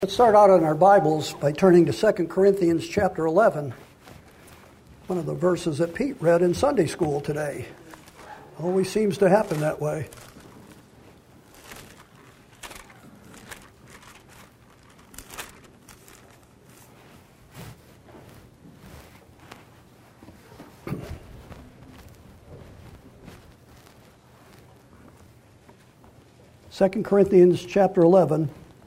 Let's start out in our Bibles by turning to 2 Corinthians chapter 11, one of the verses that Pete read in Sunday school today. Always seems to happen that way. Second Corinthians chapter 11,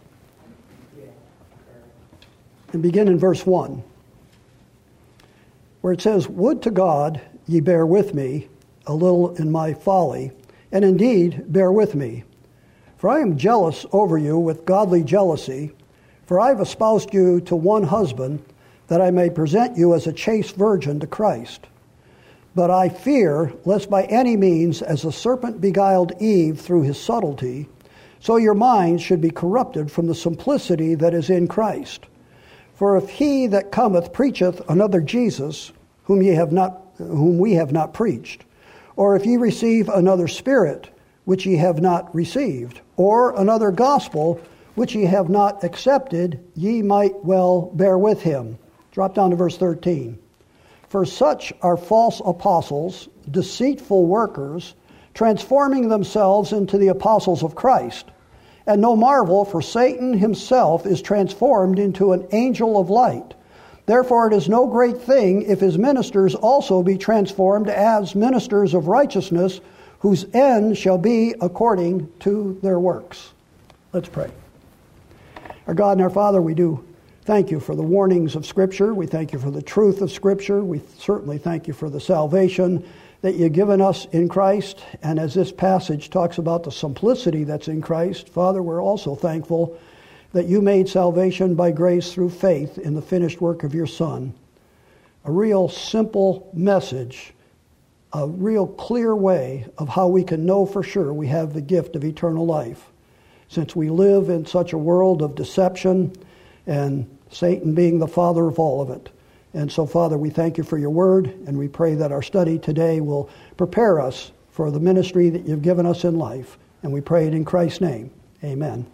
and begin in verse 1, where it says, "Would to God ye bear with me a little in my folly, and indeed bear with me. For I am jealous over you with godly jealousy, for I have espoused you to one husband, that I may present you as a chaste virgin to Christ. But I fear, lest by any means, as the serpent beguiled Eve through his subtlety, so your minds should be corrupted from the simplicity that is in Christ. For if he that cometh preacheth another Jesus, whom we have not preached, or if ye receive another spirit, which ye have not received, or another gospel, which ye have not accepted, ye might well bear with him." Drop down to verse 13. "For such are false apostles, deceitful workers, transforming themselves into the apostles of Christ. And no marvel, for Satan himself is transformed into an angel of light. Therefore it is no great thing if his ministers also be transformed as ministers of righteousness, whose end shall be according to their works." Let's pray. Our God and our Father, we do thank you for the warnings of Scripture. We thank you for the truth of Scripture. We certainly thank you for the salvation that you've given us in Christ. And as this passage talks about the simplicity that's in Christ, Father, we're also thankful that you made salvation by grace through faith in the finished work of your Son. A real simple message, a real clear way of how we can know for sure we have the gift of eternal life. Since we live in such a world of deception and Satan being the father of all of it. And so, Father, we thank you for your word, and we pray that our study today will prepare us for the ministry that you've given us in life. And we pray it in Christ's name. Amen.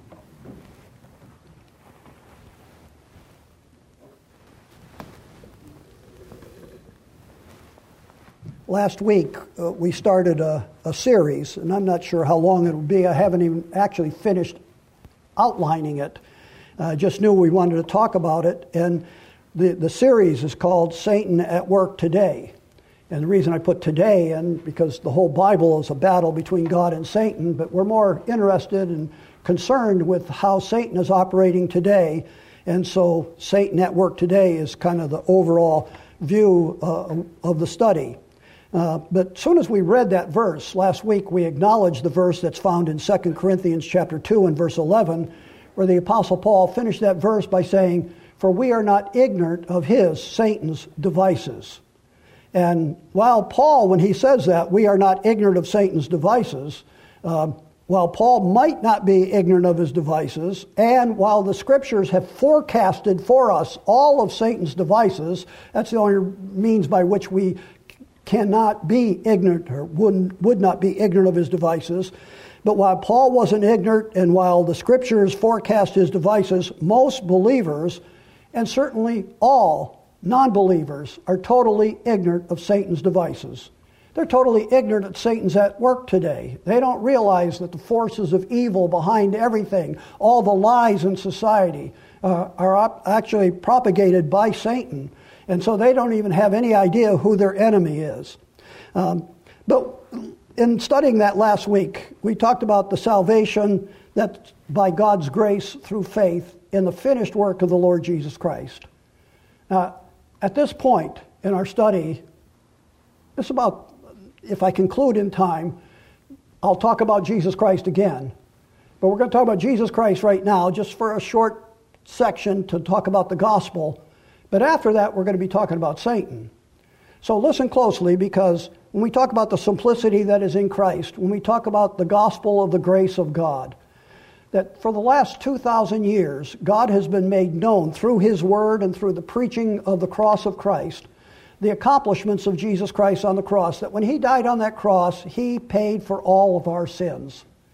Last week, we started a series, and I'm not sure how long it will be. I haven't even actually finished outlining it. I just knew we wanted to talk about it. And the series is called Satan at Work Today. And the reason I put today in, because the whole Bible is a battle between God and Satan, but we're more interested and concerned with how Satan is operating today. And so Satan at Work Today is kind of the overall view of the study. But as soon as we read that verse, last week we acknowledged the verse that's found in 2 Corinthians chapter 2 and verse 11, where the Apostle Paul finished that verse by saying, "For we are not ignorant of Satan's devices." And while Paul, when he says that, we are not ignorant of Satan's devices, while Paul might not be ignorant of his devices, and while the Scriptures have forecasted for us all of Satan's devices, that's the only means by which we cannot be ignorant, or would not be ignorant of his devices. But while Paul wasn't ignorant, and while the Scriptures forecast his devices, most believers, and certainly all non-believers, are totally ignorant of Satan's devices. They're totally ignorant that Satan's at work today. They don't realize that the forces of evil behind everything, all the lies in society, are actually propagated by Satan. And so they don't even have any idea who their enemy is. But in studying that last week, we talked about the salvation that's by God's grace through faith in the finished work of the Lord Jesus Christ. At this point in our study, it's about, if I conclude in time, I'll talk about Jesus Christ again. But we're going to talk about Jesus Christ right now, just for a short section to talk about the gospel. But after that, we're going to be talking about Satan. So listen closely, because when we talk about the simplicity that is in Christ, when we talk about the gospel of the grace of God, that for the last 2,000 years, God has been made known through His Word and through the preaching of the cross of Christ, the accomplishments of Jesus Christ on the cross, that when He died on that cross, He paid for all of our sins.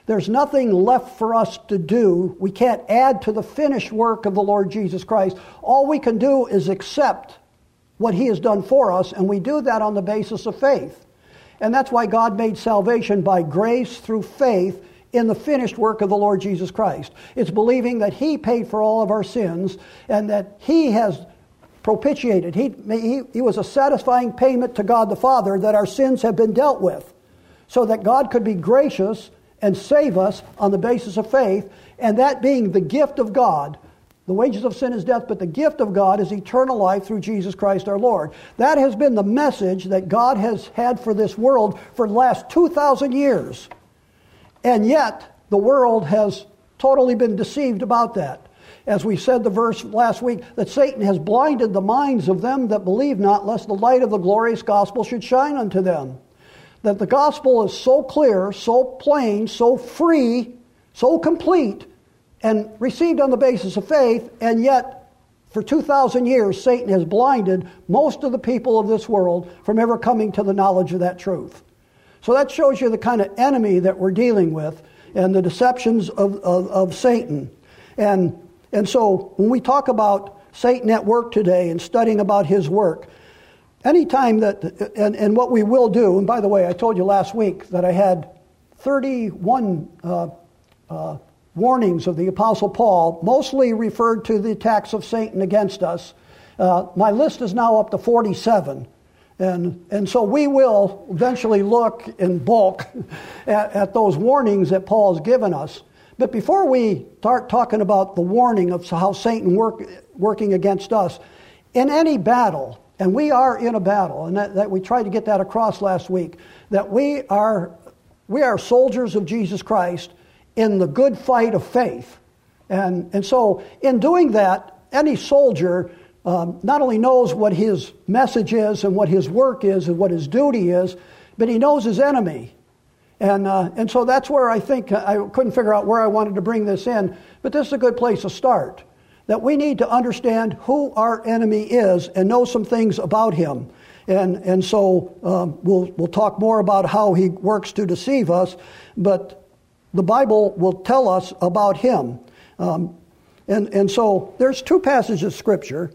There's nothing left for us to do. We can't add to the finished work of the Lord Jesus Christ. All we can do is accept what He has done for us, and we do that on the basis of faith. And that's why God made salvation by grace through faith in the finished work of the Lord Jesus Christ. It's believing that He paid for all of our sins and that He has propitiated. He was a satisfying payment to God the Father that our sins have been dealt with, so that God could be gracious and save us on the basis of faith, and that being the gift of God. The wages of sin is death, but the gift of God is eternal life through Jesus Christ our Lord. That has been the message that God has had for this world for the last 2,000 years. And yet, the world has totally been deceived about that. As we said the verse last week, that Satan has blinded the minds of them that believe not, lest the light of the glorious gospel should shine unto them. That the gospel is so clear, so plain, so free, so complete, and received on the basis of faith, and yet for 2,000 years Satan has blinded most of the people of this world from ever coming to the knowledge of that truth. So that shows you the kind of enemy that we're dealing with and the deceptions of Satan. And so when we talk about Satan at work today and studying about his work, anytime that, and what we will do, and by the way, I told you last week that I had 31 warnings of the Apostle Paul, mostly referred to the attacks of Satan against us. My list is now up to 47. And so we will eventually look in bulk at those warnings that Paul's given us. But before we start talking about the warning of how Satan working against us, in any battle, and we are in a battle, and that we tried to get that across last week, that we are soldiers of Jesus Christ in the good fight of faith. And so in doing that, any soldier not only knows what his message is and what his work is and what his duty is, but he knows his enemy. And so that's where I think, I couldn't figure out where I wanted to bring this in, but this is a good place to start. That we need to understand who our enemy is and know some things about him. And so we'll talk more about how he works to deceive us, but the Bible will tell us about him. And so there's two passages of Scripture,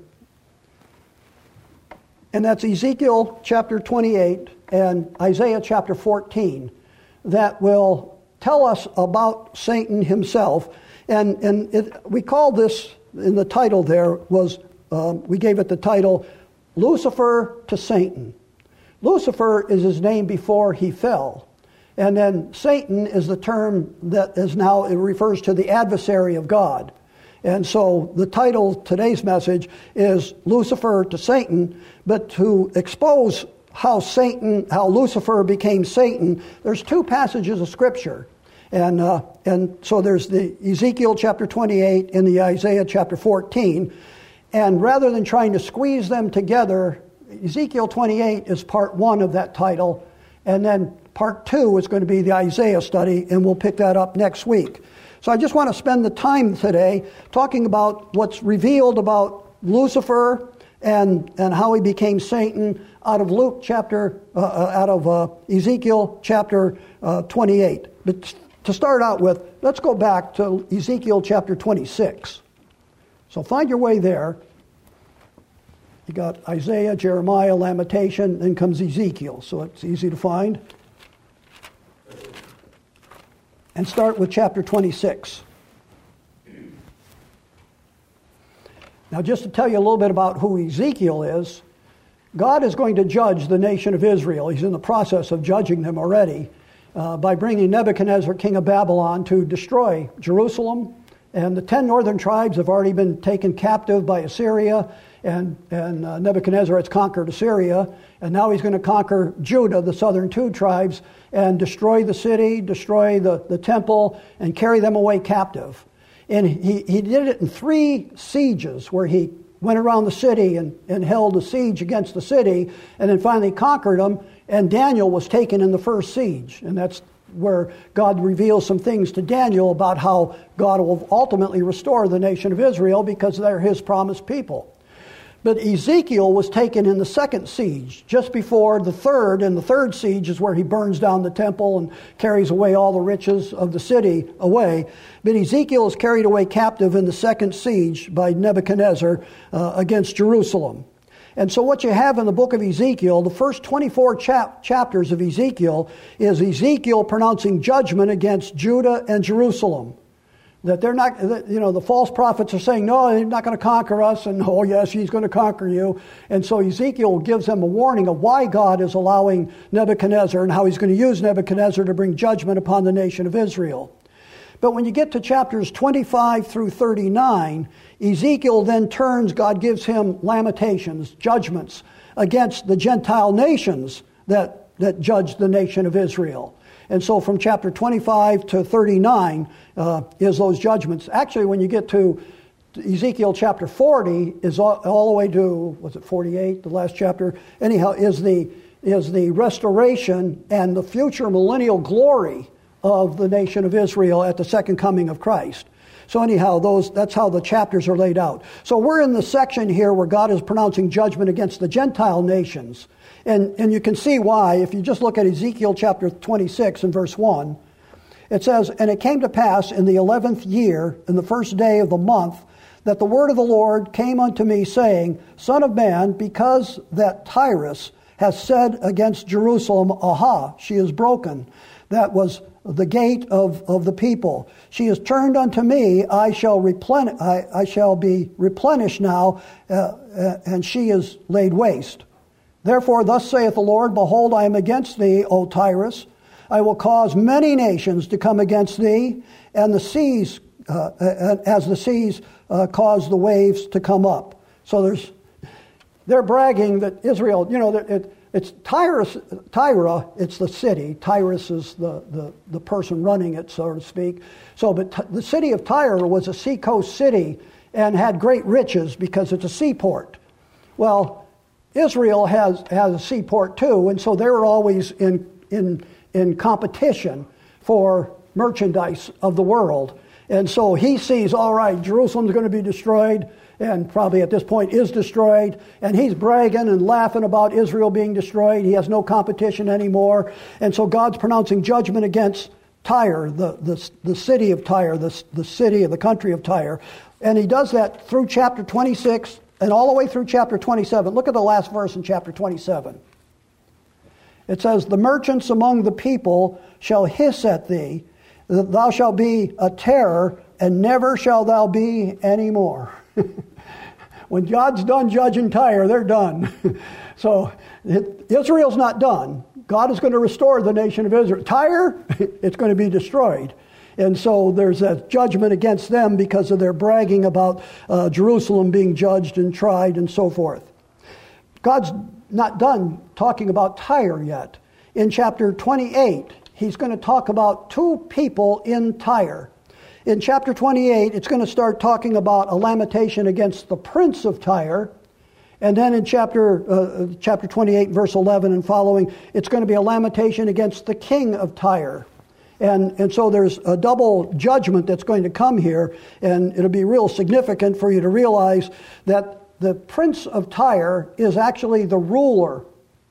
and that's Ezekiel chapter 28 and Isaiah chapter 14, that will tell us about Satan himself. And we call this, in the title there, we gave it the title, Lucifer to Satan. Lucifer is his name before he fell. And then Satan is the term that is now, it refers to the adversary of God. And so the title of today's message is Lucifer to Satan, but to expose how Lucifer became Satan, there's two passages of Scripture. And so there's the Ezekiel chapter 28 and the Isaiah chapter 14. And rather than trying to squeeze them together, Ezekiel 28 is part one of that title. And then part two is going to be the Isaiah study, and we'll pick that up next week. So I just want to spend the time today talking about what's revealed about Lucifer and how he became Satan out of Ezekiel chapter 28. But to start out with, let's go back to Ezekiel chapter 26. So find your way there. You got Isaiah, Jeremiah, Lamentation, then comes Ezekiel. So it's easy to find. And start with chapter 26. Now, just to tell you a little bit about who Ezekiel is, God is going to judge the nation of Israel. He's in the process of judging them already by bringing Nebuchadnezzar, king of Babylon, to destroy Jerusalem. And the 10 northern tribes have already been taken captive by Assyria, and Nebuchadnezzar has conquered Assyria. And now he's going to conquer Judah, the southern two tribes, and destroy the city, destroy the temple, and carry them away captive. And he did it in 3 sieges where he went around the city and held a siege against the city, and then finally conquered them, and Daniel was taken in the first siege. And that's where God reveals some things to Daniel about how God will ultimately restore the nation of Israel because they're his promised people. But Ezekiel was taken in the second siege, just before the third, and the third siege is where he burns down the temple and carries away all the riches of the city away. But Ezekiel is carried away captive in the second siege by Nebuchadnezzar against Jerusalem. And so what you have in the book of Ezekiel, the first 24 chapters of Ezekiel, is Ezekiel pronouncing judgment against Judah and Jerusalem. That they're not, the false prophets are saying, no, he's not going to conquer us, and oh yes, he's going to conquer you. And so Ezekiel gives them a warning of why God is allowing Nebuchadnezzar and how he's going to use Nebuchadnezzar to bring judgment upon the nation of Israel. But when you get to chapters 25 through 39, Ezekiel then turns, God gives him lamentations, judgments against the Gentile nations that judge the nation of Israel. And so from chapter 25 to 39 is those judgments. Actually, when you get to Ezekiel chapter 40, is all the way to, was it 48, the last chapter? Anyhow, is the restoration and the future millennial glory of the nation of Israel at the second coming of Christ. So anyhow, that's how the chapters are laid out. So we're in the section here where God is pronouncing judgment against the Gentile nations. And you can see why. If you just look at Ezekiel chapter 26 and verse 1, it says, "And it came to pass in the 11th year, in the first day of the month, that the word of the Lord came unto me, saying, Son of man, because that Tyrus has said against Jerusalem, Aha, she is broken. That was the gate of the people. She is turned unto me, I shall be replenished now, and she is laid waste. Therefore, thus saith the Lord, Behold, I am against thee, O Tyrus. I will cause many nations to come against thee, and the seas, as the seas cause the waves to come up." So they're bragging that Israel, it's Tyre, it's the city. Tyrus is the person running it, so to speak. So, but the city of Tyre was a seacoast city and had great riches because it's a seaport. Well, Israel has a seaport too, and so they were always in competition for merchandise of the world. And so he sees, all right, Jerusalem's going to be destroyed, and probably at this point is destroyed, and he's bragging and laughing about Israel being destroyed. He has no competition anymore. And so God's pronouncing judgment against Tyre, the city of Tyre, the city of the country of Tyre. And he does that through chapter 26 and all the way through chapter 27. Look at the last verse in chapter 27. It says, "The merchants among the people shall hiss at thee, thou shalt be a terror, and never shall thou be any more." When God's done judging Tyre, they're done. So Israel's not done. God is going to restore the nation of Israel. Tyre, it's going to be destroyed. And so there's a judgment against them because of their bragging about Jerusalem being judged and tried and so forth. God's not done talking about Tyre yet. In chapter 28, he's going to talk about two people in Tyre. In chapter 28, it's going to start talking about a lamentation against the prince of Tyre. And then in chapter 28, verse 11 and following, it's going to be a lamentation against the king of Tyre. And so there's a double judgment that's going to come here, and it'll be real significant for you to realize that the prince of Tyre is actually the ruler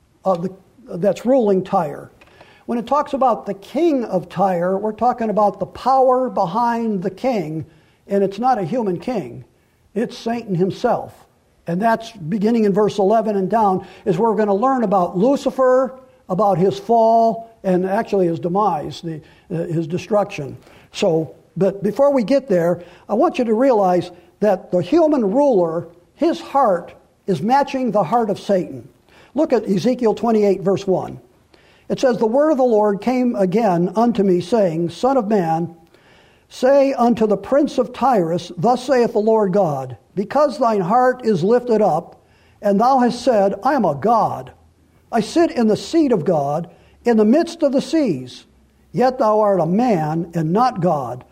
that's ruling Tyre. When it talks about the king of Tyre, we're talking about the power behind the king, and it's not a human king. It's Satan himself. And that's beginning in verse 11 and down is where we're going to learn about Lucifer, about his fall, and actually his demise, his destruction. So, but before we get there, I want you to realize that the human ruler, his heart is matching the heart of Satan. Look at Ezekiel 28, verse 1. It says, "The word of the Lord came again unto me, saying, Son of man, say unto the prince of Tyrus, Thus saith the Lord God, Because thine heart is lifted up, and thou hast said, I am a god. I sit in the seat of God, in the midst of the seas. Yet thou art a man, and not God,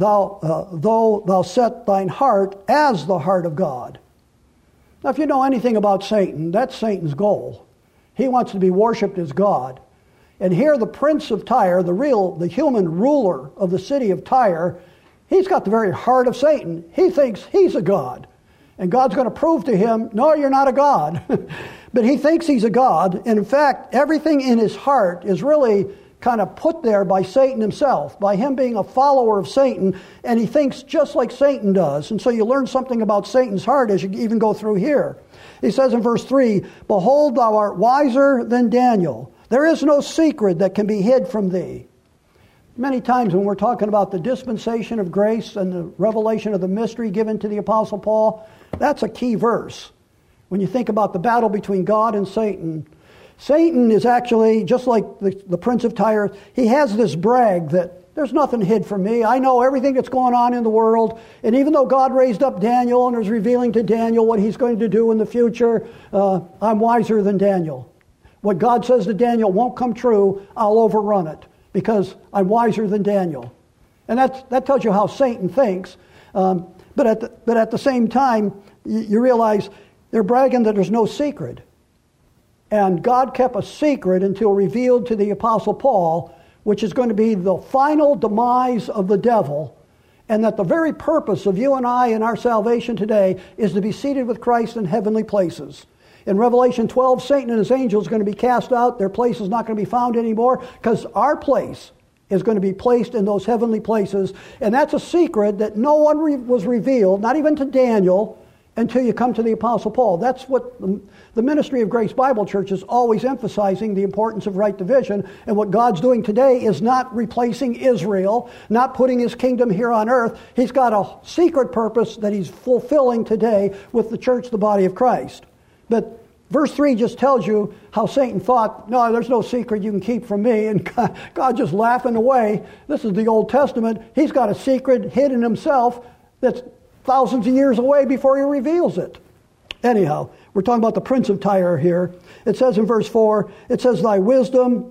though thou set thine heart as the heart of God." Now, if you know anything about Satan, that's Satan's goal. He wants to be worshipped as God. And here the prince of Tyre, the human ruler of the city of Tyre, he's got the very heart of Satan. He thinks he's a god. And God's going to prove to him, no, you're not a God. But he thinks he's a God. And in fact, everything in his heart is really kind of put there by Satan himself, by him being a follower of Satan. And he thinks just like Satan does. And so you learn something about Satan's heart as you even go through here. He says in verse 3, behold, thou art wiser than Daniel. There is no secret that can be hid from thee. Many times when we're talking about the dispensation of grace and the revelation of the mystery given to the Apostle Paul, that's a key verse. When you think about the battle between God and Satan, Satan is actually, just like the prince of Tyre, he has this brag that there's nothing hid from me. I know everything that's going on in the world. And even though God raised up Daniel and was revealing to Daniel what he's going to do in the future, I'm wiser than Daniel. What God says to Daniel won't come true. I'll overrun it because I'm wiser than Daniel. And that tells you how Satan thinks. But at the same time, you realize they're bragging that there's no secret. And God kept a secret until revealed to the Apostle Paul, which is going to be the final demise of the devil, and that the very purpose of you and I in our salvation today is to be seated with Christ in heavenly places. In Revelation 12, Satan and his angels are going to be cast out. Their place is not going to be found anymore because our place is going to be placed in those heavenly places. And that's a secret that no one was revealed, not even to Daniel, until you come to the Apostle Paul. That's what the Ministry of Grace Bible Church is always emphasizing, the importance of right division. And what God's doing today is not replacing Israel, not putting his kingdom here on earth. He's got a secret purpose that he's fulfilling today with the church, the body of Christ. But verse 3 just tells you how Satan thought, no, there's no secret you can keep from me. And God just laughing away. This is the Old Testament. He's got a secret hidden himself that's thousands of years away before he reveals it. Anyhow, we're talking about the prince of Tyre here. It says in verse 4, it says, thy wisdom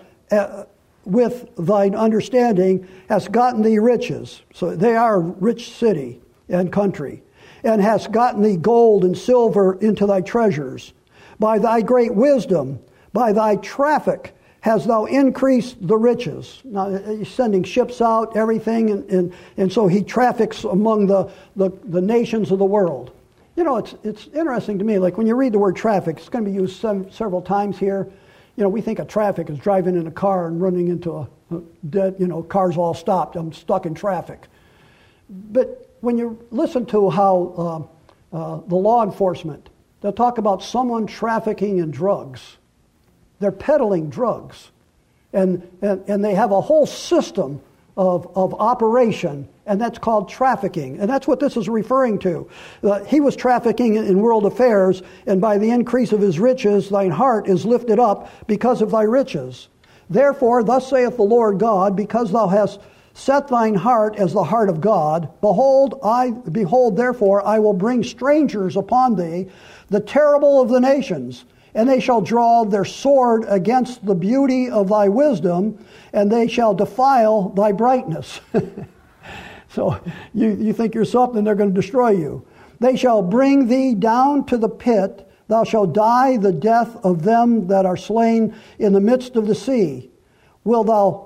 with thine understanding hast gotten thee riches. So they are a rich city and country. And hast gotten thee gold and silver into thy treasures. By thy great wisdom, by thy traffic, hast thou increased the riches. Now, he's sending ships out, everything, and so he traffics among the nations of the world. You know, it's interesting to me, like when you read the word traffic, it's going to be used several times here. You know, we think of traffic as driving in a car and running into a dead, cars all stopped. I'm stuck in traffic. But when you listen to how the law enforcement, they'll talk about someone trafficking in drugs. They're peddling drugs. And they have a whole system of operation, and that's called trafficking. And that's what this is referring to. He was trafficking in world affairs, and by the increase of his riches, thine heart is lifted up because of thy riches. Therefore, thus saith the Lord God, because thou hast set thine heart as the heart of God, behold, therefore, I will bring strangers upon thee, the terrible of the nations, and they shall draw their sword against the beauty of thy wisdom, and they shall defile thy brightness. So you think you're something, they're going to destroy you. They shall bring thee down to the pit. Thou shalt die the death of them that are slain in the midst of the sea. Wilt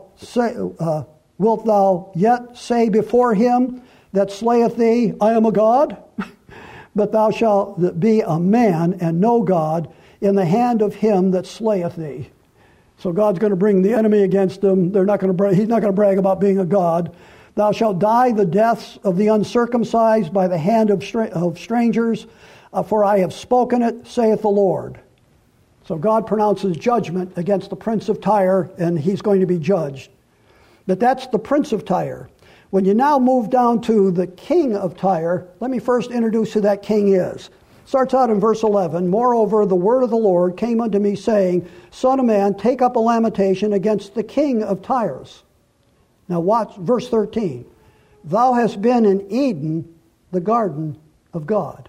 thou yet say before him that slayeth thee, I am a God? But thou shalt be a man and no God in the hand of him that slayeth thee. So God's going to bring the enemy against them. He's not going to brag about being a God. Thou shalt die the deaths of the uncircumcised by the hand of strangers, for I have spoken it, saith the Lord. So God pronounces judgment against the prince of Tyre, and he's going to be judged. But that's the prince of Tyre. When you now move down to the king of Tyre, let me first introduce who that king is. Starts out in verse 11, moreover, the word of the Lord came unto me, saying, Son of man, take up a lamentation against the king of Tyre. Now watch verse 13. Thou hast been in Eden, the garden of God.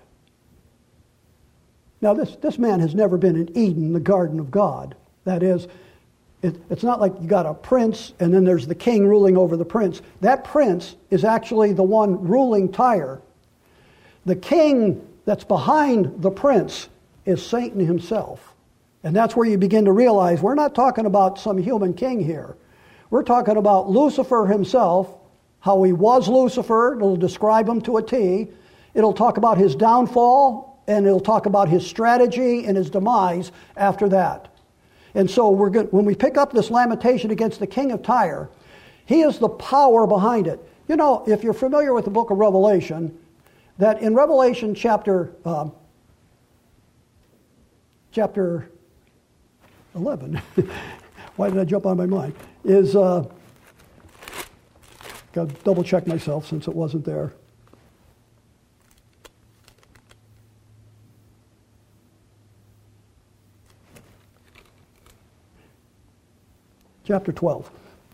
Now this man has never been in Eden, the garden of God. That is, it's not like you got a prince and then there's the king ruling over the prince. That prince is actually the one ruling Tyre. The king that's behind the prince is Satan himself. And that's where you begin to realize we're not talking about some human king here. We're talking about Lucifer himself, how he was Lucifer. It'll describe him to a T. it'll talk about his downfall, and it'll talk about his strategy and his demise after that. And so when we pick up this lamentation against the king of Tyre, he is the power behind it. You know, if you're familiar with the book of Revelation, that in Revelation chapter 11, why did I jump on my mind, is, got to double check myself since it wasn't there. Chapter 12.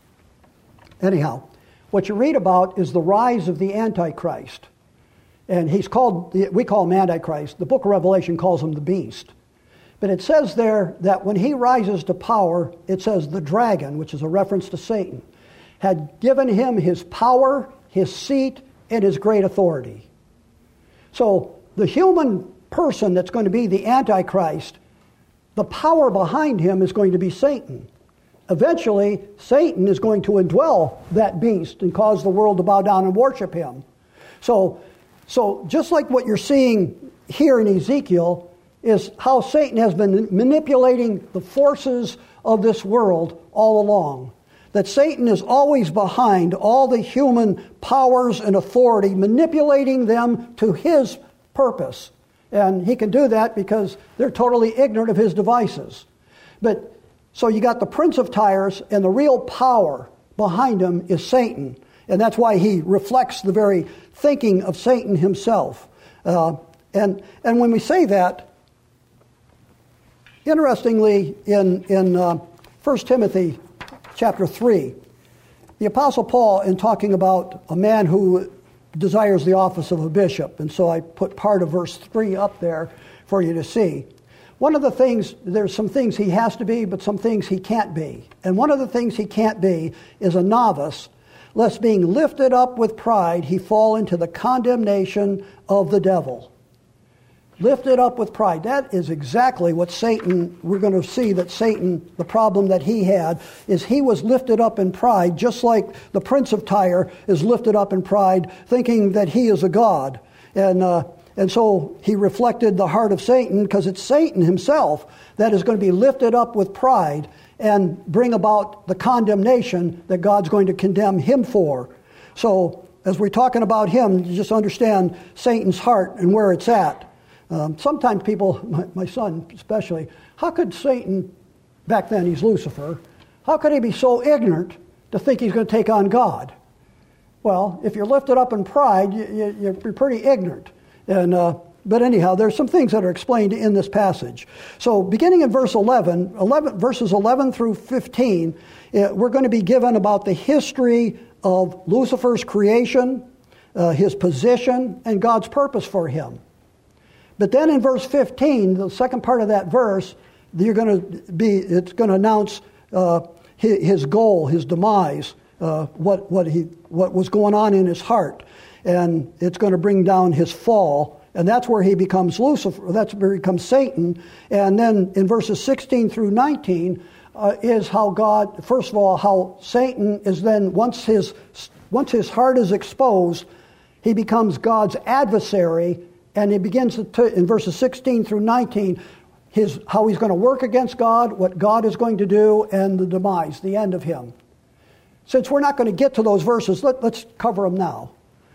Anyhow, what you read about is the rise of the Antichrist. And we call him Antichrist. The book of Revelation calls him the beast. But it says there that when he rises to power, it says the dragon, which is a reference to Satan, had given him his power, his seat, and his great authority. So the human person that's going to be the Antichrist, the power behind him is going to be Satan. Eventually, Satan is going to indwell that beast and cause the world to bow down and worship him. So just like what you're seeing here in Ezekiel is how Satan has been manipulating the forces of this world all along. That Satan is always behind all the human powers and authority, manipulating them to his purpose. And he can do that because they're totally ignorant of his devices. So you got the Prince of Tyre, and the real power behind him is Satan. And that's why he reflects the very thinking of Satan himself. And when we say that, interestingly, in 1 Timothy chapter 3, the Apostle Paul, in talking about a man who desires the office of a bishop, and so I put part of verse 3 up there for you to see. One of the things, there's some things he has to be, but some things he can't be. And one of the things he can't be is a novice, lest being lifted up with pride, he fall into the condemnation of the devil. Lifted up with pride. That is exactly what Satan, we're going to see that Satan, the problem that he had, is he was lifted up in pride, just like the Prince of Tyre is lifted up in pride, thinking that he is a god. And so he reflected the heart of Satan, because it's Satan himself that is going to be lifted up with pride and bring about the condemnation that God's going to condemn him for. So as we're talking about him, you just understand Satan's heart and where it's at. Sometimes people, my son especially, how could Satan, back then he's Lucifer, how could he be so ignorant to think he's going to take on God? Well, if you're lifted up in pride, you're pretty ignorant. But anyhow, there's some things that are explained in this passage. So beginning in verse 11 verses 11 through 15, we're going to be given about the history of Lucifer's creation, his position, and God's purpose for him. But then in verse 15, the second part of that verse, it's going to announce his goal, his demise, what was going on in his heart. And it's going to bring down his fall. And that's where he becomes Lucifer. That's where he becomes Satan. And then in verses 16 through 19 is how God, first of all, how Satan is then, once his heart is exposed, he becomes God's adversary. And he begins in verses 16 through 19, how he's going to work against God, what God is going to do, and the demise, the end of him. Since we're not going to get to those verses, let's cover them now.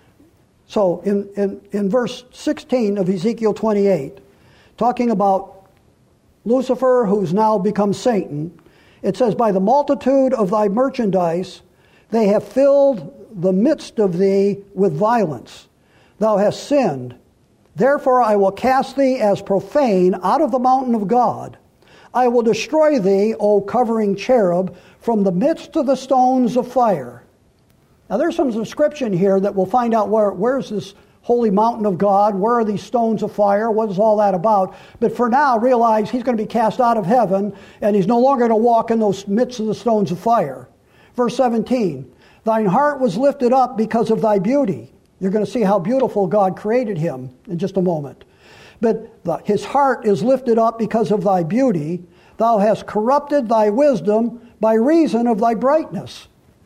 So in verse 16 of Ezekiel 28, talking about Lucifer, who's now become Satan, it says, "By the multitude of thy merchandise they have filled the midst of thee with violence. Thou hast sinned. Therefore I will cast thee as profane out of the mountain of God. I will destroy thee, O covering cherub, from the midst of the stones of fire." Now there's some description here that we'll find out where's this holy mountain of God, where are these stones of fire, what is all that about. But for now, realize he's going to be cast out of heaven, and he's no longer going to walk in those midst of the stones of fire. Verse 17, "Thine heart was lifted up because of thy beauty." You're going to see how beautiful God created him in just a moment. But his heart is lifted up because of thy beauty. Thou hast corrupted thy wisdom by reason of thy brightness.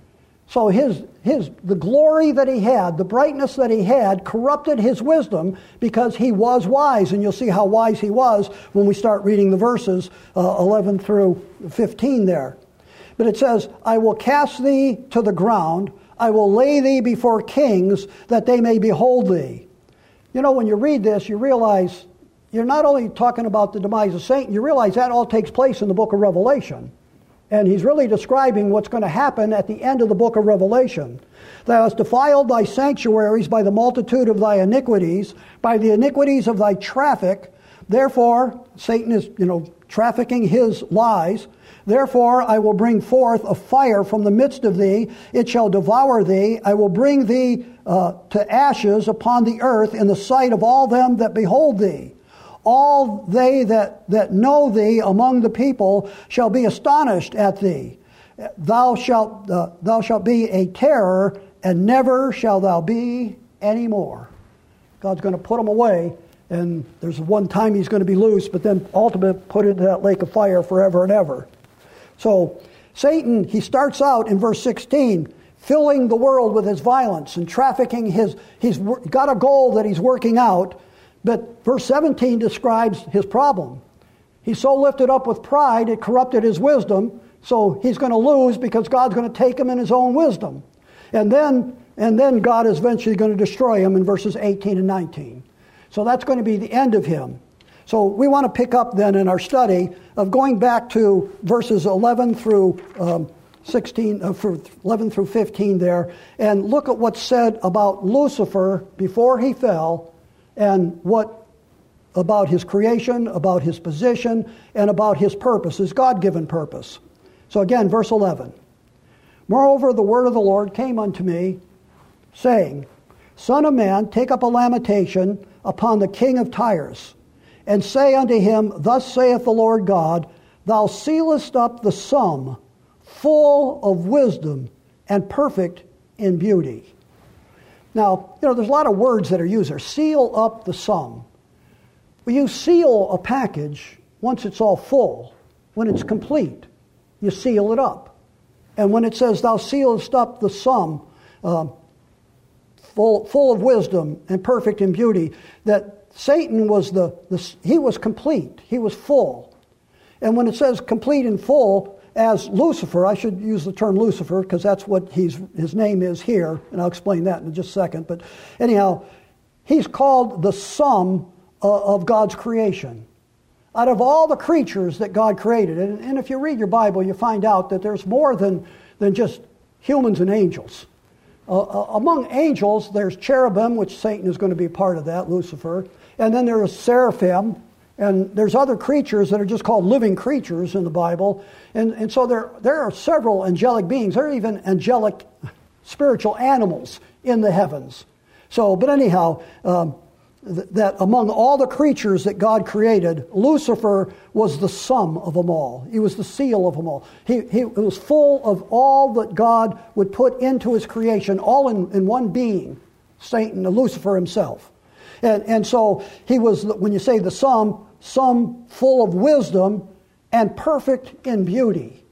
So the glory that he had, the brightness that he had, corrupted his wisdom because he was wise. And you'll see how wise he was when we start reading the verses 11 through 15 there. But it says, I will cast thee to the ground. I will lay thee before kings that they may behold thee. You know, when you read this, you realize you're not only talking about the demise of Satan, you realize that all takes place in the book of Revelation. And he's really describing what's going to happen at the end of the book of Revelation. Thou hast defiled thy sanctuaries by the multitude of thy iniquities, by the iniquities of thy traffic. Therefore, Satan is, trafficking his lies. Therefore, I will bring forth a fire from the midst of thee. It shall devour thee. I will bring thee to ashes upon the earth in the sight of all them that behold thee. All they that know thee among the people shall be astonished at thee. Thou shalt be a terror, and never shall thou be any more. God's going to put them away, and there's one time he's going to be loose, but then ultimately put into that lake of fire forever and ever. So Satan, he starts out in verse 16, filling the world with his violence and trafficking he's got a goal that he's working out. But verse 17 describes his problem. He's so lifted up with pride, it corrupted his wisdom, so he's going to lose because God's going to take him in his own wisdom. And then God is eventually going to destroy him in verses 18 and 19. So that's going to be the end of him. So we want to pick up then in our study of going back to verses 11 through 11 through 15 there, and look at what's said about Lucifer before he fell, and what about his creation, about his position, and about his purpose, his God-given purpose. So again, verse 11. Moreover, the word of the Lord came unto me, saying, Son of man, take up a lamentation upon the king of Tyrus, and say unto him, Thus saith the Lord God, Thou sealest up the sum, full of wisdom, and perfect in beauty. Now, there's a lot of words that are used there. Seal up the sum. Well, you seal a package once it's all full. When it's complete, you seal it up. And when it says, Thou sealest up the sum, full of wisdom and perfect in beauty, that Satan was he was complete. He was full. And when it says complete and full, as Lucifer, I should use the term Lucifer because that's what his name is here, and I'll explain that in just a second. But anyhow, he's called the sum of God's creation. Out of all the creatures that God created, and if you read your Bible, you find out that there's more than just humans and angels. Among angels, there's cherubim, which Satan is going to be part of that, Lucifer. And then there's seraphim. And there's other creatures that are just called living creatures in the Bible. And so there are several angelic beings. There are even angelic spiritual animals in the heavens. So, but anyhow, that among all the creatures that God created, Lucifer was the sum of them all. He was the seal of them all. He was full of all that God would put into his creation, all in one being, Satan, Lucifer himself. And so he was, when you say the sum full of wisdom and perfect in beauty.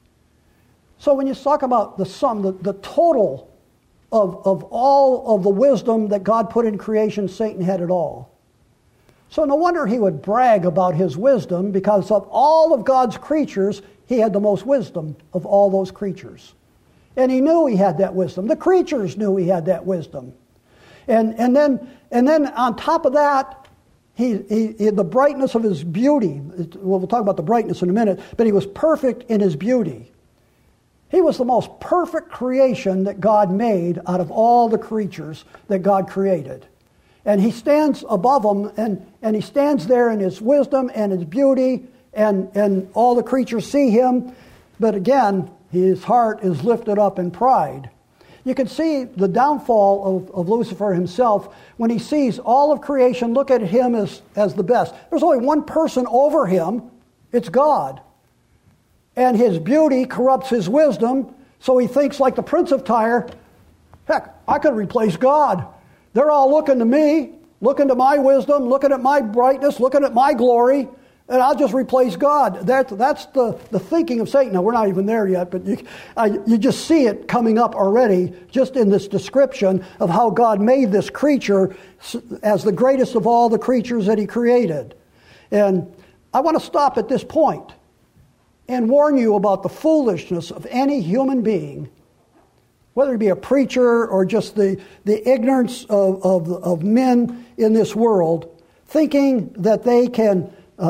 So when you talk about the sum, the total of all of the wisdom that God put in creation, Satan had it all. So no wonder he would brag about his wisdom, because of all of God's creatures, he had the most wisdom of all those creatures. And he knew he had that wisdom. The creatures knew he had that wisdom. And then on top of that, he the brightness of his beauty. We'll talk about the brightness in a minute, but he was perfect in his beauty. He was the most perfect creation that God made out of all the creatures that God created. And he stands above them, and he stands there in his wisdom and his beauty, and all the creatures see him. But again, his heart is lifted up in pride. You can see the downfall of Lucifer himself when he sees all of creation look at him as the best. There's only one person over him. It's God. And his beauty corrupts his wisdom, so he thinks like the Prince of Tyre, heck, I could replace God. They're all looking to me, looking to my wisdom, looking at my brightness, looking at my glory. and I'll just replace God. That's the thinking of Satan. Now, we're not even there yet, but you just see it coming up already just in this description of how God made this creature as the greatest of all the creatures that he created. And I want to stop at this point and warn you about the foolishness of any human being, whether it be a preacher or just the ignorance of men in this world, thinking that they can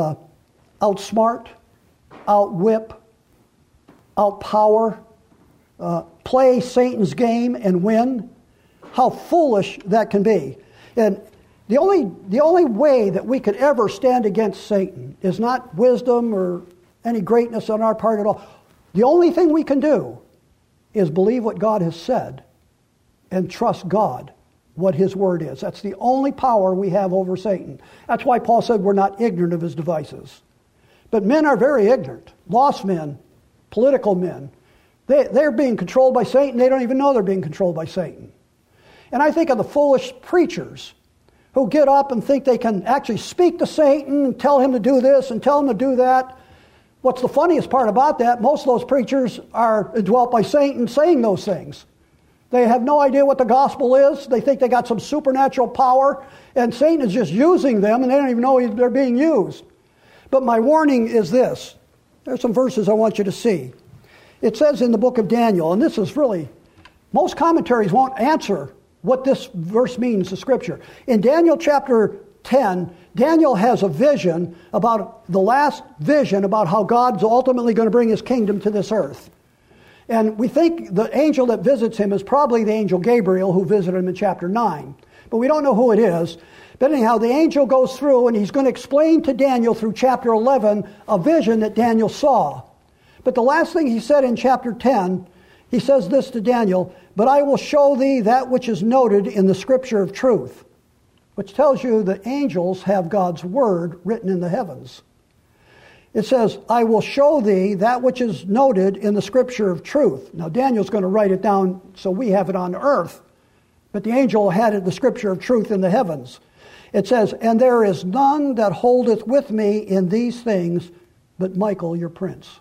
outsmart, outwhip, outpower, play Satan's game and win. How foolish that can be. And the only way that we could ever stand against Satan is not wisdom or any greatness on our part at all. The only thing we can do is believe what God has said and trust God, what his word is. That's the only power we have over Satan. That's why Paul said we're not ignorant of his devices. But men are very ignorant. Lost men, political men, they're being controlled by Satan. They don't even know they're being controlled by Satan. And I think of the foolish preachers who get up and think they can actually speak to Satan and tell him to do this and tell him to do that. What's the funniest part about that, most of those preachers are indwelt by Satan saying those things. They have no idea what the gospel is. They think they got some supernatural power, and Satan is just using them, and they don't even know they're being used. But my warning is this. There's some verses I want you to see. It says in the book of Daniel, and this is really, most commentaries won't answer what this verse means to Scripture. In Daniel chapter 10, Daniel has a vision about the last vision about how God's ultimately going to bring his kingdom to this earth. And we think the angel that visits him is probably the angel Gabriel who visited him in chapter 9. But we don't know who it is. But anyhow, the angel goes through and he's going to explain to Daniel through chapter 11 a vision that Daniel saw. But the last thing he said in chapter 10, he says this to Daniel, "But I will show thee that which is noted in the scripture of truth," which tells you that angels have God's word written in the heavens. It says, "I will show thee that which is noted in the scripture of truth." Now Daniel's going to write it down so we have it on earth. But the angel had it, the scripture of truth, in the heavens. It says, "And there is none that holdeth with me in these things but Michael your prince."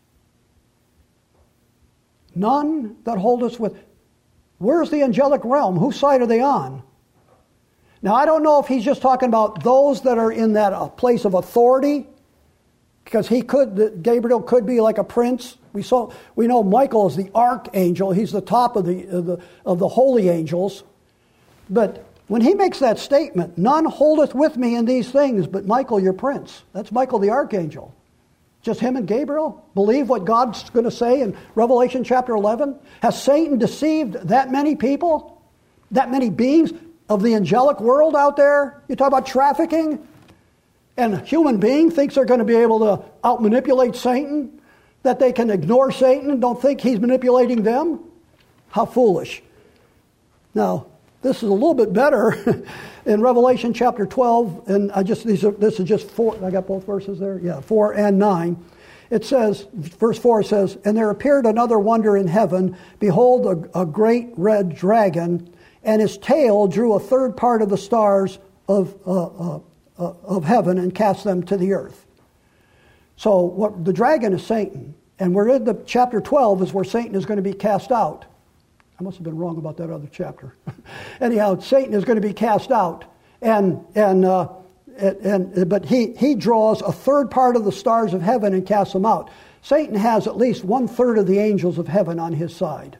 None that holdeth with. Where's the angelic realm? Whose side are they on? Now I don't know if he's just talking about those that are in that place of authority, because Gabriel could be like a prince. We know Michael is the archangel. He's the top of the holy angels. But when he makes that statement, "None holdeth with me in these things but Michael your prince," that's Michael the archangel. Just him and Gabriel believe what God's going to say in Revelation chapter 11? Has Satan deceived that many people? That many beings of the angelic world out there? You talk about trafficking? And a human being thinks they're going to be able to out-manipulate Satan? That they can ignore Satan and don't think he's manipulating them? How foolish. Now, this is a little bit better in Revelation chapter 12, and this is just 4, I got both verses there? Yeah, 4 and 9. It says, verse 4 says, "And there appeared another wonder in heaven, behold a great red dragon, and his tail drew a third part of the stars of heaven and cast them to the earth." So the dragon is Satan, and we're in the chapter 12 is where Satan is going to be cast out. I must have been wrong about that other chapter. Anyhow, Satan is going to be cast out, but he draws a third part of the stars of heaven and casts them out. Satan has at least 1/3 of the angels of heaven on his side.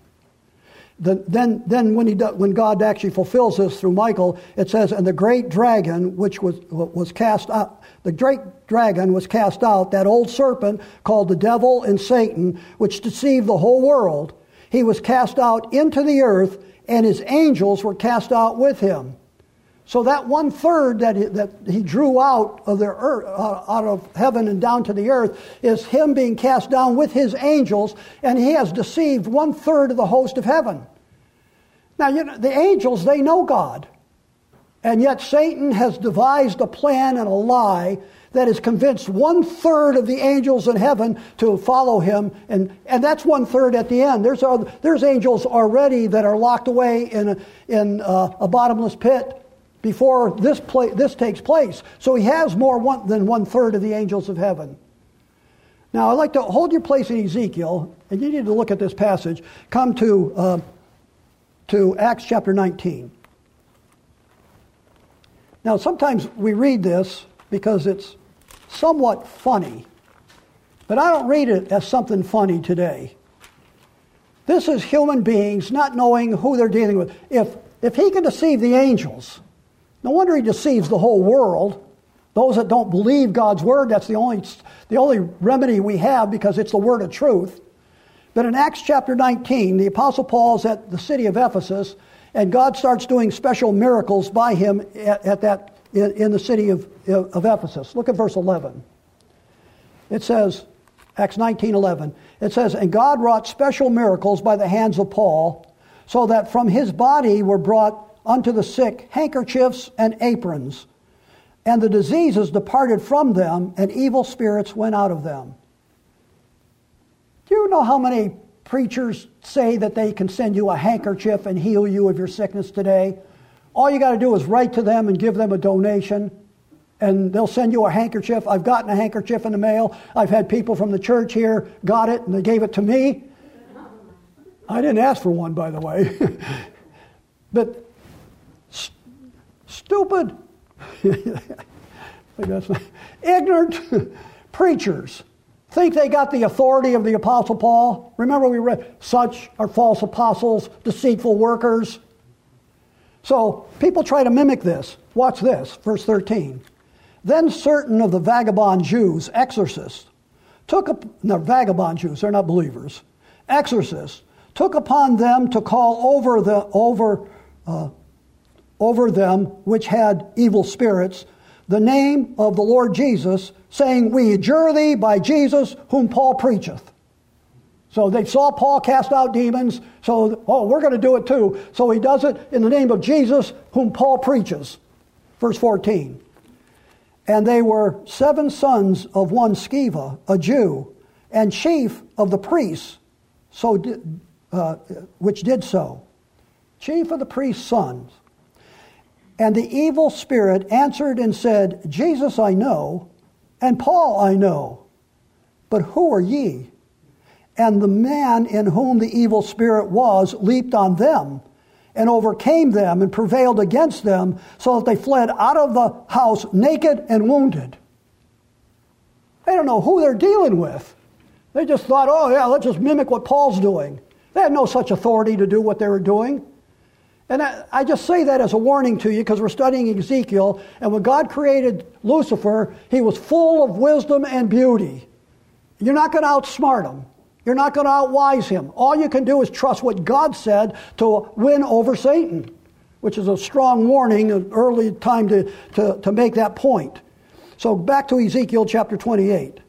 Then when God actually fulfills this through Michael, it says, "And the great dragon which was cast out, the great dragon was cast out, that old serpent called the devil and Satan, which deceived the whole world. He was cast out into the earth, and his angels were cast out with him." So that 1/3 that he drew out of the earth, out of heaven and down to the earth, is him being cast down with his angels, and he has deceived 1/3 of the host of heaven. Now, the angels, they know God, and yet Satan has devised a plan and a lie that has convinced 1/3 of the angels in heaven to follow him, and that's 1/3 at the end. There's angels already that are locked away in a bottomless pit before this takes place. So he has more than 1/3 of the angels of heaven. Now, I'd like to hold your place in Ezekiel, and you need to look at this passage. Come to Acts chapter 19. Now, sometimes we read this because it's somewhat funny, but I don't read it as something funny today. This is human beings not knowing who they're dealing with. If he can deceive the angels, no wonder he deceives the whole world. Those that don't believe God's word, that's the only remedy we have, because it's the word of truth. But in Acts chapter 19, the Apostle Paul's at the city of Ephesus, and God starts doing special miracles by him in the city of Ephesus. Look at verse 11. It says, Acts 19:11. It says, "And God wrought special miracles by the hands of Paul, so that from his body were brought unto the sick handkerchiefs and aprons, and the diseases departed from them, and evil spirits went out of them." Do you know how many preachers say that they can send you a handkerchief and heal you of your sickness today? All you got to do is write to them and give them a donation, and they'll send you a handkerchief. I've gotten a handkerchief in the mail. I've had people from the church here got it, and they gave it to me. I didn't ask for one, by the way. But stupid, ignorant preachers think they got the authority of the Apostle Paul. Remember, we read, "Such are false apostles, deceitful workers." So people try to mimic this. Watch this, verse 13. "Then certain of the vagabond Jews, exorcists, vagabond Jews, they're not believers, exorcists, took upon them to call over them which had evil spirits the name of the Lord Jesus, saying, We adjure thee by Jesus whom Paul preacheth." So they saw Paul cast out demons, so, we're going to do it too. So he does it in the name of Jesus whom Paul preaches. Verse 14. "And they were 7 sons of one Sceva, a Jew, and chief of the priests, which did so." Chief of the priests' sons. "And the evil spirit answered and said, Jesus I know, and Paul I know, but who are ye? And the man in whom the evil spirit was leaped on them, and overcame them, and prevailed against them, so that they fled out of the house naked and wounded." They don't know who they're dealing with. They just thought, let's just mimic what Paul's doing. They had no such authority to do what they were doing. And I just say that as a warning to you, because we're studying Ezekiel, and when God created Lucifer, he was full of wisdom and beauty. You're not going to outsmart him. You're not going to outwise him. All you can do is trust what God said to win over Satan, which is a strong warning, an early time to make that point. So back to Ezekiel chapter 28.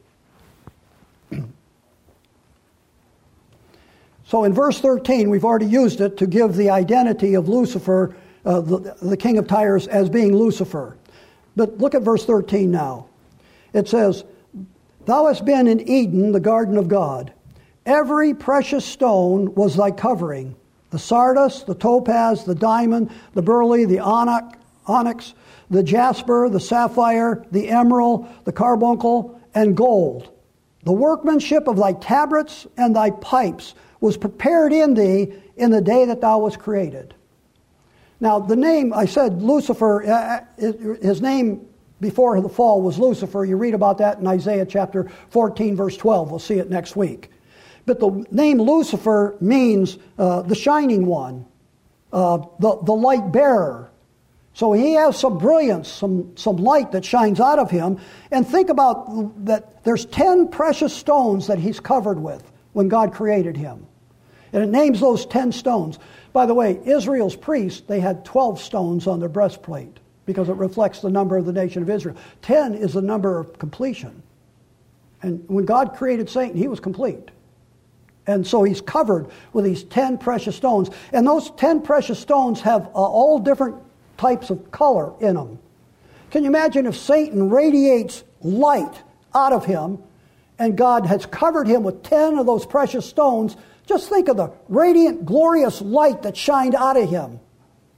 So in verse 13, we've already used it to give the identity of Lucifer, the king of Tyre, as being Lucifer. But look at verse 13 now. It says, "Thou hast been in Eden, the garden of God. Every precious stone was thy covering, the sardius, the topaz, the diamond, the beryl, the onyx, the jasper, the sapphire, the emerald, the carbuncle, and gold. The workmanship of thy tabrets and thy pipes was prepared in thee in the day that thou wast created." Now, the name, I said Lucifer, his name before the fall was Lucifer. You read about that in Isaiah chapter 14, verse 12. We'll see it next week. But the name Lucifer means the shining one, the light bearer. So he has some brilliance, some light that shines out of him. And think about that there's 10 precious stones that he's covered with when God created him. And it names those 10 stones. By the way, Israel's priests, they had 12 stones on their breastplate because it reflects the number of the nation of Israel. 10 is the number of completion. And when God created Satan, he was complete. And so he's covered with these 10 precious stones. And those 10 precious stones have all different types of color in them. Can you imagine if Satan radiates light out of him and God has covered him with 10 of those precious stones? Just think of the radiant, glorious light that shined out of him.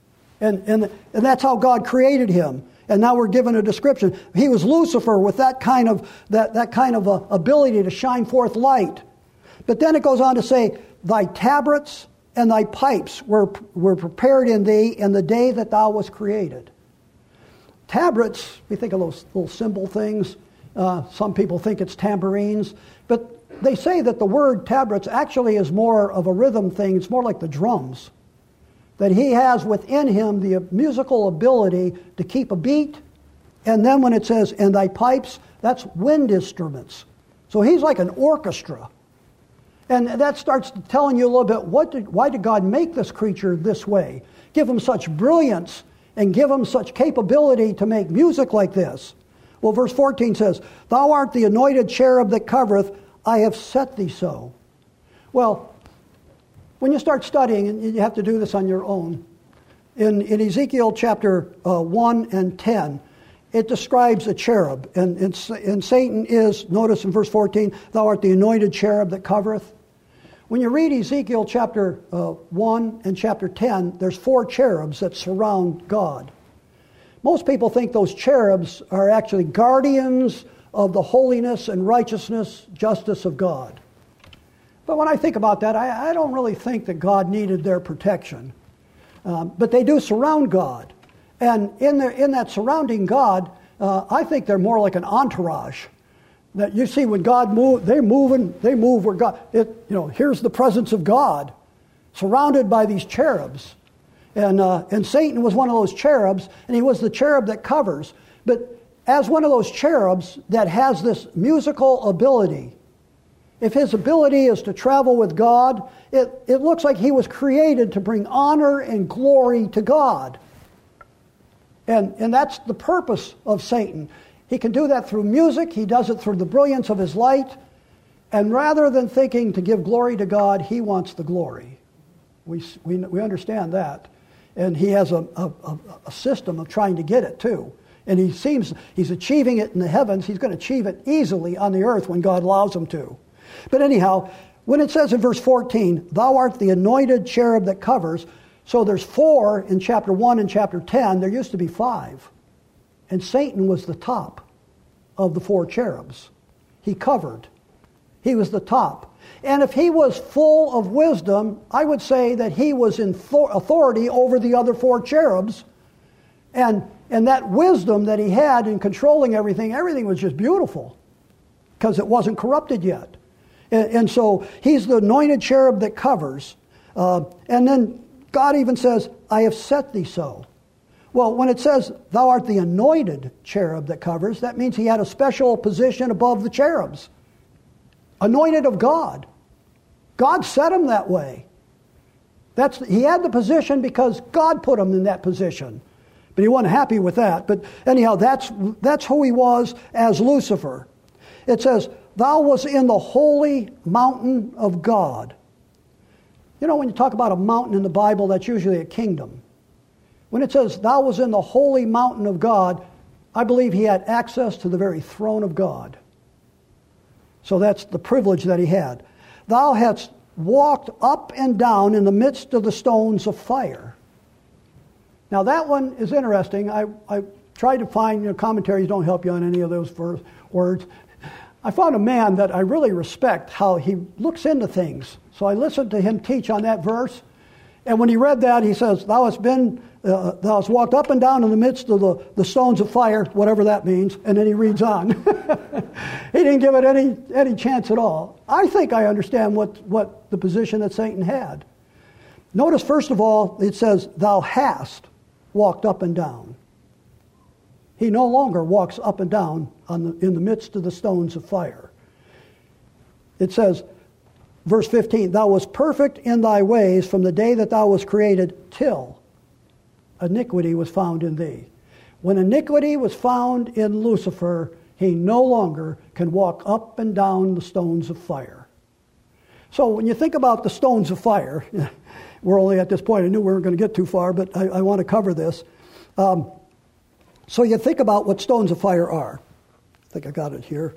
And that's how God created him. And now we're given a description. He was Lucifer with that kind of ability to shine forth light. But then it goes on to say, thy tabrets and thy pipes were prepared in thee in the day that thou was created. Tabrets, we think of those little cymbal things. Some people think it's tambourines. But they say that the word tabrets actually is more of a rhythm thing. It's more like the drums. That he has within him the musical ability to keep a beat. And then when it says, and thy pipes, that's wind instruments. So he's like an orchestra. And that starts telling you a little bit, why did God make this creature this way? Give him such brilliance and give him such capability to make music like this. Well, verse 14 says, thou art the anointed cherub that covereth, I have set thee so. Well, when you start studying, and you have to do this on your own, in Ezekiel chapter 1 and 10, it describes a cherub. And Satan is, notice in verse 14, thou art the anointed cherub that covereth. When you read Ezekiel chapter 1 and chapter 10, there's 4 cherubs that surround God. Most people think those cherubs are actually guardians of the holiness and righteousness, justice of God. But when I think about that, I don't really think that God needed their protection. But they do surround God. And in that surrounding God, I think they're more like an entourage. That you see when God moves, they move where God, here's the presence of God, surrounded by these cherubs. And Satan was one of those cherubs, and he was the cherub that covers. But as one of those cherubs that has this musical ability, if his ability is to travel with God, it looks like he was created to bring honor and glory to God. And that's the purpose of Satan. He can do that through music. He does it through the brilliance of his light. And rather than thinking to give glory to God, he wants the glory. We understand that. And he has a system of trying to get it too. And he's achieving it in the heavens. He's going to achieve it easily on the earth when God allows him to. But anyhow, when it says in verse 14, thou art the anointed cherub that covers, so there's 4 in chapter 1 and chapter 10. There used to be 5. And Satan was the top of the 4 cherubs. He covered. He was the top. And if he was full of wisdom, I would say that he was in authority over the other 4 cherubs. And that wisdom that he had in controlling everything was just beautiful because it wasn't corrupted yet. And so he's the anointed cherub that covers. And then God even says, I have set thee so. Well, when it says, thou art the anointed cherub that covers, that means he had a special position above the cherubs. Anointed of God. God set him that way. He had the position because God put him in that position. But he wasn't happy with that. But anyhow, that's who he was as Lucifer. It says, thou was in the holy mountain of God. You know, when you talk about a mountain in the Bible, that's usually a kingdom. When it says, thou was in the holy mountain of God, I believe he had access to the very throne of God. So that's the privilege that he had. Thou hadst walked up and down in the midst of the stones of fire. Now that one is interesting. I tried to find, commentaries don't help you on any of those words. I found a man that I really respect, how he looks into things. So I listened to him teach on that verse. And when he read that, he says, thou hast walked up and down in the midst of the stones of fire, whatever that means. And then he reads on. He didn't give it any chance at all. I think I understand what the position that Satan had. Notice, first of all, it says, thou hast walked up and down. He no longer walks up and down in the midst of the stones of fire. It says, verse 15, thou wast perfect in thy ways from the day that thou wast created till iniquity was found in thee. When iniquity was found in Lucifer, he no longer can walk up and down the stones of fire. So when you think about the stones of fire, we're only at this point. I knew we weren't going to get too far, but I want to cover this. So you think about what stones of fire are. I think I got it here.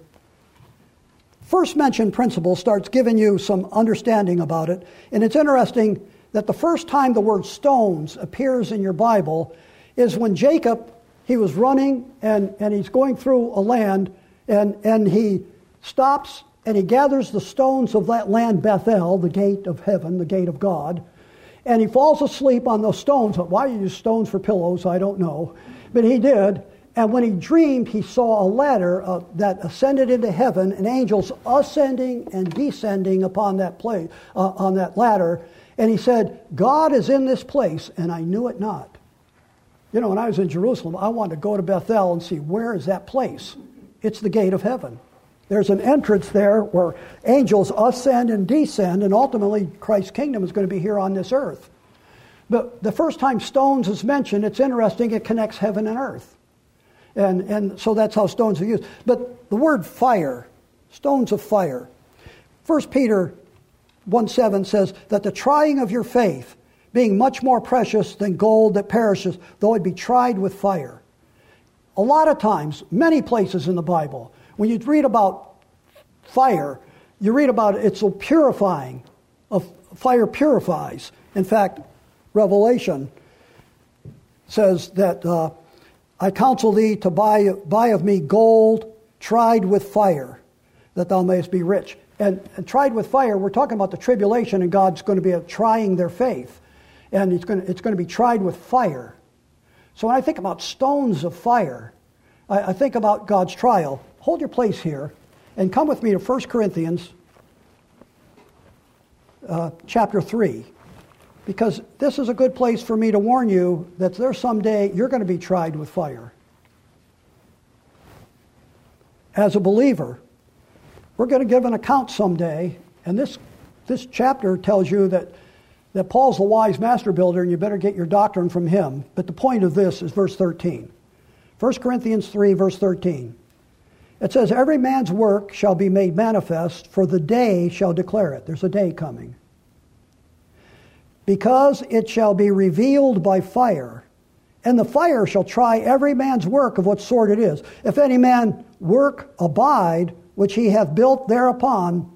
First mentioned principle starts giving you some understanding about it. And it's interesting that the first time the word stones appears in your Bible is when Jacob, he was running and he's going through a land and he stops and he gathers the stones of that land, Bethel, the gate of heaven, the gate of God, and he falls asleep on those stones. Why you use stones for pillows, I don't know. But he did. And when he dreamed, he saw a ladder that ascended into heaven, and angels ascending and descending upon that place, on that ladder. And he said, God is in this place, and I knew it not. You know, when I was in Jerusalem, I wanted to go to Bethel and see, where is that place? It's the gate of heaven. There's an entrance there where angels ascend and descend, and ultimately Christ's kingdom is going to be here on this earth. But the first time stones is mentioned, it's interesting, it connects heaven and earth. And so that's how stones are used. But the word fire, stones of fire. 1 Peter 1:7 says that the trying of your faith, being much more precious than gold that perishes, though it be tried with fire. A lot of times, many places in the Bible, when you read about fire, you read about it's so purifying. Fire purifies. In fact, Revelation says that I counsel thee to buy of me gold tried with fire, that thou mayest be rich. And tried with fire, we're talking about the tribulation, and God's going to be trying their faith. And it's going to be tried with fire. So when I think about stones of fire, I think about God's trial. Hold your place here and come with me to 1 Corinthians chapter 3. Because this is a good place for me to warn you that there's someday you're going to be tried with fire. As a believer, we're going to give an account someday, and this chapter tells you that Paul's the wise master builder and you better get your doctrine from him. But the point of this is verse 13. 1 Corinthians 3, verse 13. It says, every man's work shall be made manifest, for the day shall declare it. There's a day coming. Because it shall be revealed by fire, and the fire shall try every man's work of what sort it is. If any man work abide, which he hath built thereupon,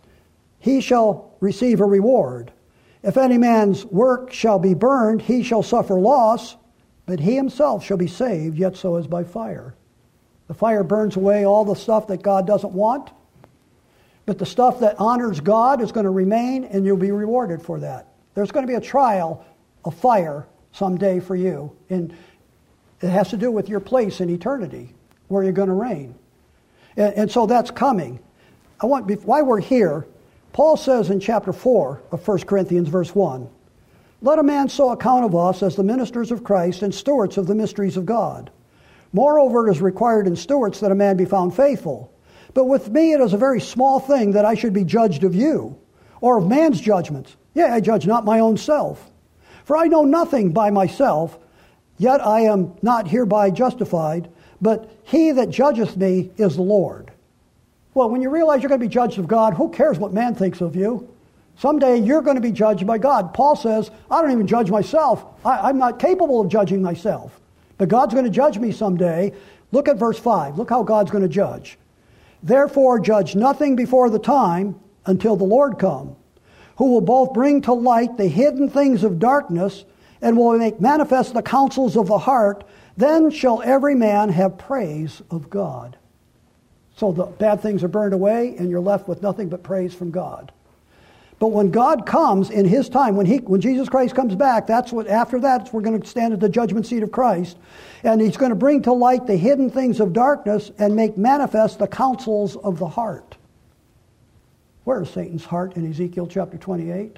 he shall receive a reward. If any man's work shall be burned, he shall suffer loss, but he himself shall be saved, yet so as by fire. The fire burns away all the stuff that God doesn't want, but the stuff that honors God is going to remain, and you'll be rewarded for that. There's going to be a trial of fire someday for you, and it has to do with your place in eternity, where you're going to reign. And so that's coming. While we're here, Paul says in chapter 4 of 1 Corinthians, verse 1, let a man so account of us as the ministers of Christ and stewards of the mysteries of God. Moreover, it is required in stewards that a man be found faithful. But with me it is a very small thing that I should be judged of you, or of man's judgments. Yea, I judge not my own self. For I know nothing by myself, yet I am not hereby justified, but he that judgeth me is the Lord. Well, when you realize you're going to be judged of God, who cares what man thinks of you? Someday you're going to be judged by God. Paul says, I don't even judge myself. I'm not capable of judging myself. But God's going to judge me someday. Look at verse 5. Look how God's going to judge. Therefore judge nothing before the time until the Lord come, who will both bring to light the hidden things of darkness and will make manifest the counsels of the heart. Then shall every man have praise of God. So the bad things are burned away and you're left with nothing but praise from God. But when God comes in his time, when Jesus Christ comes back, after that we're going to stand at the judgment seat of Christ, and he's going to bring to light the hidden things of darkness and make manifest the counsels of the heart. Where is Satan's heart in Ezekiel chapter 28?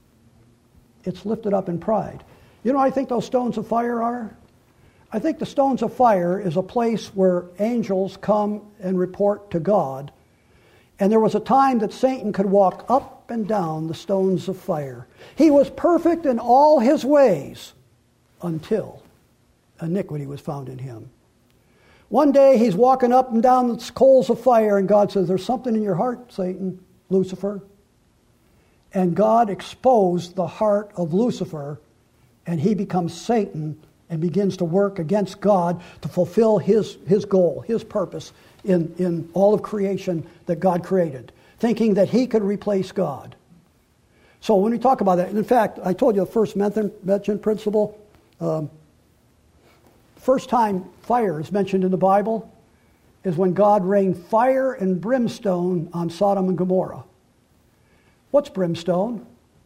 It's lifted up in pride. You know what I think those stones of fire are? I think the stones of fire is a place where angels come and report to God. And there was a time that Satan could walk up and down the stones of fire. He was perfect in all his ways until iniquity was found in him. One day he's walking up and down the coals of fire, and God says, there's something in your heart, Satan, Lucifer. And God exposed the heart of Lucifer, and he becomes Satan and begins to work against God to fulfill his goal, his purpose in all of creation that God created, thinking that he could replace God. So when we talk about that, in fact, I told you the first mentioned principle. First time fire is mentioned in the Bible is when God rained fire and brimstone on Sodom and Gomorrah. What's brimstone?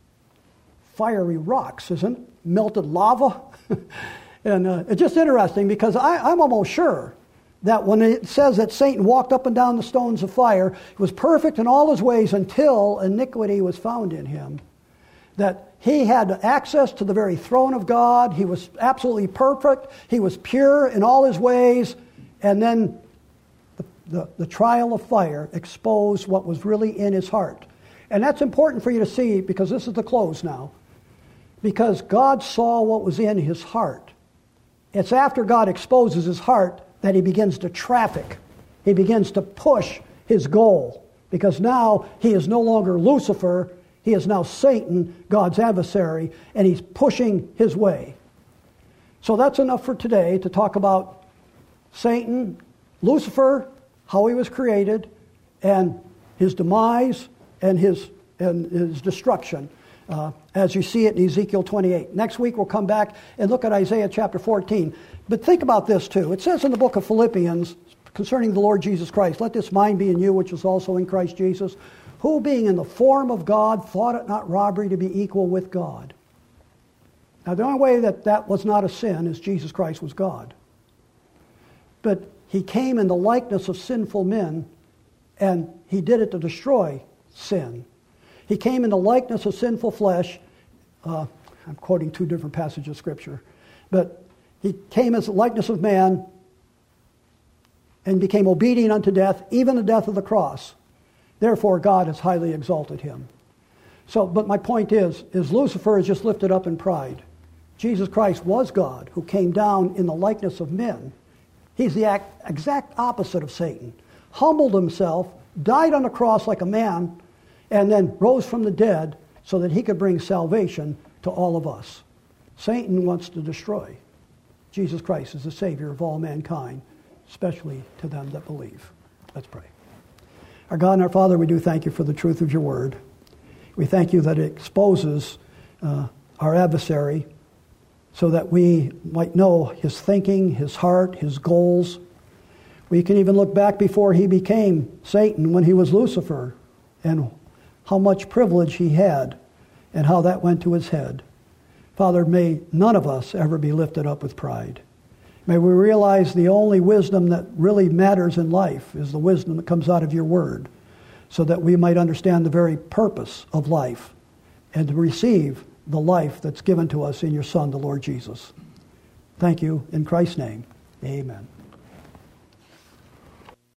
Fiery rocks, isn't it? Melted lava. And it's just interesting because I'm almost sure that when it says that Satan walked up and down the stones of fire, he was perfect in all his ways until iniquity was found in him. That he had access to the very throne of God. He was absolutely perfect. He was pure in all his ways. And then the trial of fire exposed what was really in his heart. And that's important for you to see because this is the close now. Because God saw what was in his heart. It's after God exposes his heart that he begins to traffic. He begins to push his goal. Because now he is no longer Lucifer. He is now Satan, God's adversary, and he's pushing his way. So that's enough for today to talk about Satan, Lucifer, how he was created, and his demise and his destruction, as you see it in Ezekiel 28. Next week we'll come back and look at Isaiah chapter 14. But think about this too. It says in the book of Philippians concerning the Lord Jesus Christ, let this mind be in you which is also in Christ Jesus, who being in the form of God thought it not robbery to be equal with God. Now the only way that was not a sin is Jesus Christ was God. But he came in the likeness of sinful men, and he did it to destroy sin. He came in the likeness of sinful flesh. I'm quoting two different passages of Scripture. But he came as the likeness of man and became obedient unto death, even the death of the cross. Therefore, God has highly exalted him. So, but my point is Lucifer is just lifted up in pride. Jesus Christ was God who came down in the likeness of men. He's the exact opposite of Satan. Humbled himself, died on the cross like a man, and then rose from the dead so that he could bring salvation to all of us. Satan wants to destroy. Jesus Christ is the Savior of all mankind, especially to them that believe. Let's pray. Our God and our Father, we do thank you for the truth of your word. We thank you that it exposes our adversary so that we might know his thinking, his heart, his goals. We can even look back before he became Satan when he was Lucifer and how much privilege he had and how that went to his head. Father, may none of us ever be lifted up with pride. May we realize the only wisdom that really matters in life is the wisdom that comes out of your word, so that we might understand the very purpose of life and to receive the life that's given to us in your Son, the Lord Jesus. Thank you. In Christ's name, amen.